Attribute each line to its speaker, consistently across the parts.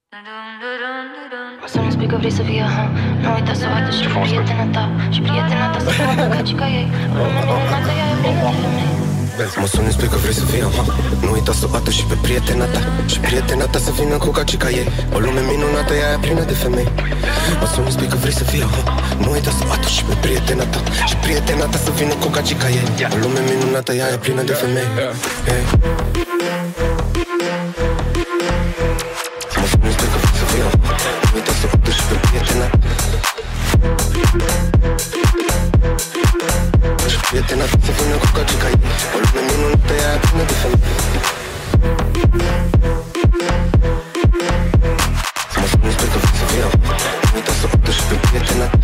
Speaker 1: O să nu spui că vrei să fie nu uita să o arde și prietena ta. Și prietena ta să facă ca cica ei. O lume minunată, ea e plină de femei.
Speaker 2: Mă suni, spui că vrei să fie nu uita să o adu și pe prietena ta. Și prietena ta să vină cu cacica ei. O lume minunată, ea e plină de femei. Mă suni, spui că vrei să fie nu uita să o adu și pe prietena ta. Și prietena ta să vină cu cacica ei. O lume minunată, ea e plină de femei. Mă suni, spui că vrei să fie nu uita să o adu și pe prietena ta. Și prietena ta să vină cu cacica ei. O lume minunată, ea e plină de femei. Mă spune, spui că vrei să fie nu uita să o adu și pe prietena ta.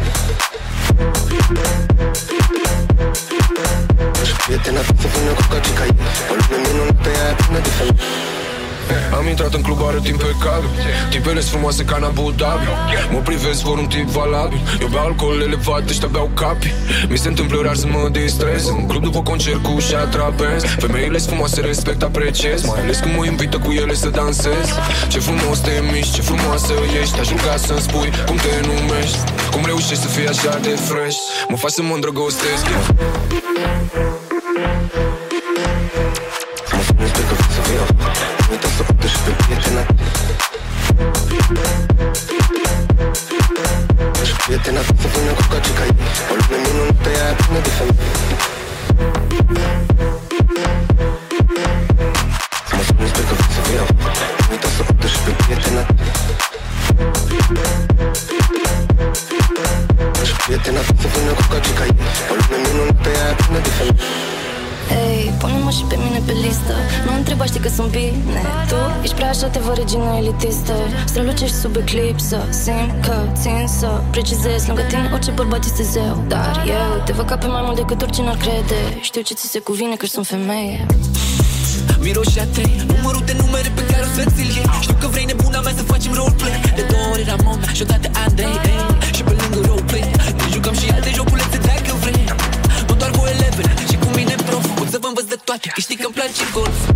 Speaker 2: Și prietena ta să vină cu cacica ei. O lume minunată, ea e plină de femei. Am intrat în club, are timp pe cablu. Tipele-s frumoase ca în Abu Dhabi. Mă privesc, vor un tip valabil. Eu beau alcool elevat, ăștia beau capi. Mi se întâmplă rar să mă distrez. În club după concert cu ușa trapez. Femeile-s frumoase, respect, apreciez. Mai ales când mă invită cu ele să dansez. Ce frumos te miști, ce frumoasă ești. Aș ruga să-mi spui cum te numești. Cum reușești să fii așa de fresh. Mă faci să mă îndrăgostesc. Mă spune, spui că vrei să fie nu uita să o adu și pe prietena ta. Și prietena ta să vină cu cacica ei. O lume minunată, ea e plină de femei. Mă spune, spui că vrei să fie nu uita să o adu și pe prietena ta. Și prietena ta să vină cu cacica ei. O lume minunată, ea e plină de femei.
Speaker 1: Ei, pune-mă și pe mine pe listă. Nu întreba, știi că sunt bine. Tu ești prea așa, te vă regină elitistă. Strălucești sub eclipsă. Simt că țin să precizez. Lângă tine orice bărbat este zeu. Dar eu te văd ca pe mai mult decât oricine ar crede. Știu ce ți se cuvine că sunt femeie.
Speaker 3: Miroși a trei, numărul de numere pe care o să-ți-l iei. Știu că vrei nebuna mea să facem roleplay. De 2 ori Ramon și odată Andrei, și pe lângă roleplay ne jucăm și alte joculețe dacă vrei. Mă doar cu elevele și cu mine prof. Pot să vă învăț de toate, că știi că-mi place golf.